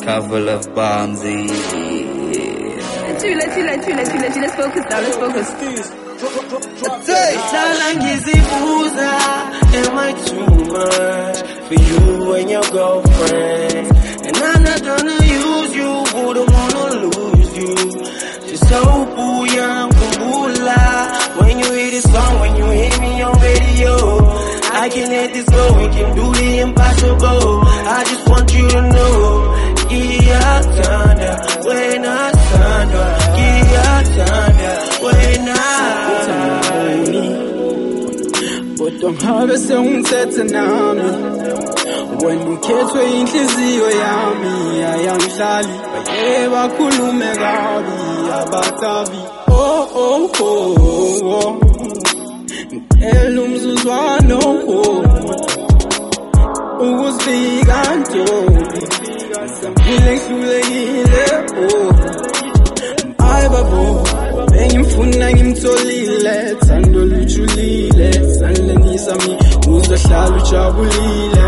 couple of bombsy. Let's focus now, let's focus. Am I too much for you and your girlfriend? And I'm not gonna use you, wouldn't wanna lose you. Just so young, kumbula. When you hear this song, when you hear me on radio, I can let this go, we can do the impossible. I just want you to know, Gia Thunder, when I thunder, Gia Thunder, when I. But don't have a song set nami. When ukhethwe inhliziyo yami ayamhlali baye bakhulume kabi abatavi. Oh ngicela umzuzwana ukuzifika ntombi ngisaphile ngihlulekile hayi babo bengimfuna ngimtholile thando lujulile sanlenisa mi uzohlala ujabulile.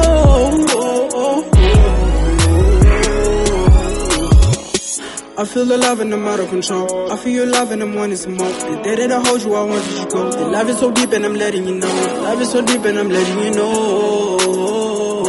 I feel the love and I'm out of control. I feel your love and I'm wanting some more. The day that I hold you, I want you to go. The love is so deep and I'm letting you know. Love is so deep and I'm letting you know.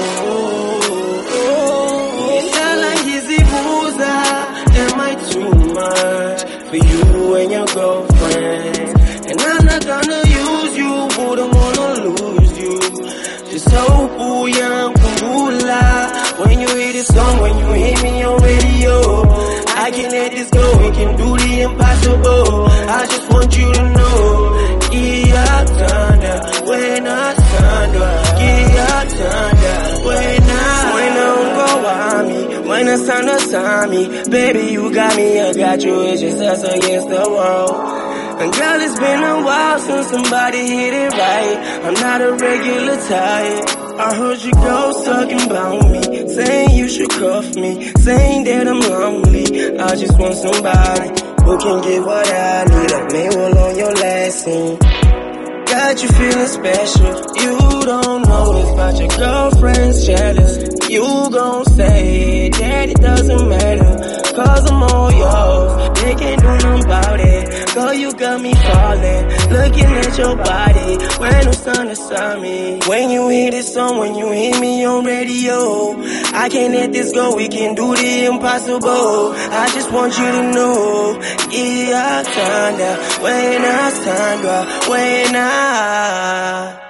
Am I too much for you and your girlfriend? And I'm not gonna use you, wouldn't wanna lose you. Just so young, kumbula. When you hear this song, when you hear me on radio, I can let this go, we can do the impossible. I just want you to know, Gia Thunder, when I thunder, Gia Thunder, when it's time to sign me, baby, you got me, I got you, it's just us against the world. And girl, it's been a while since somebody hit it right. I'm not a regular type. I heard your girl talking about me, saying you should cuff me, saying that I'm lonely. I just want somebody who can give what I need. I may well on your last scene. Got you feeling special. You don't know about your girlfriend's jealous. You gon' say that it doesn't matter, cause I'm all yours. They can't do nothing about it. Girl, you got me falling, looking at your body when it's time to sign me. When you hear this song, when you hear me on radio, I can't let this go, we can do the impossible. I just want you to know, Gia Thunder, when I stand up, when I